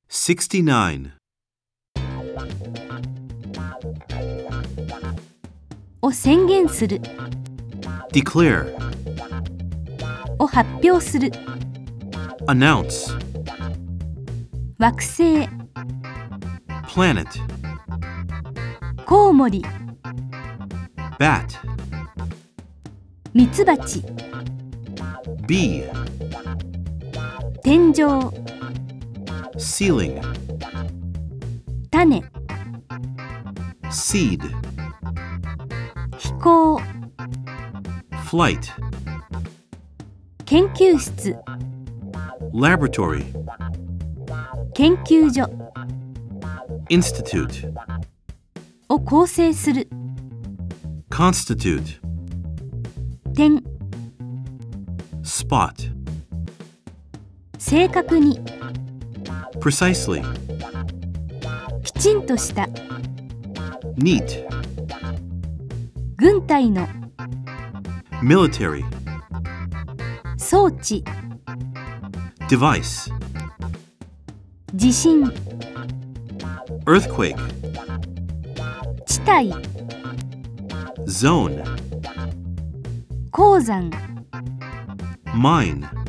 69. を宣言する Declare. を発表する Announce. 惑星 Planet. コウモリ Bat. ミツバチ Bee. 天井 Ceiling. 種 Seed. 飛行 Flight. 研究室 Laboratory. 研究所 Institute. を構成する Constitute. 点 Spot. 正確に Precisely. きちんとした Neat. 軍隊の Military. 装置 Device. 地震 Earthquake. 地帯 Zone. 鉱山 Mine.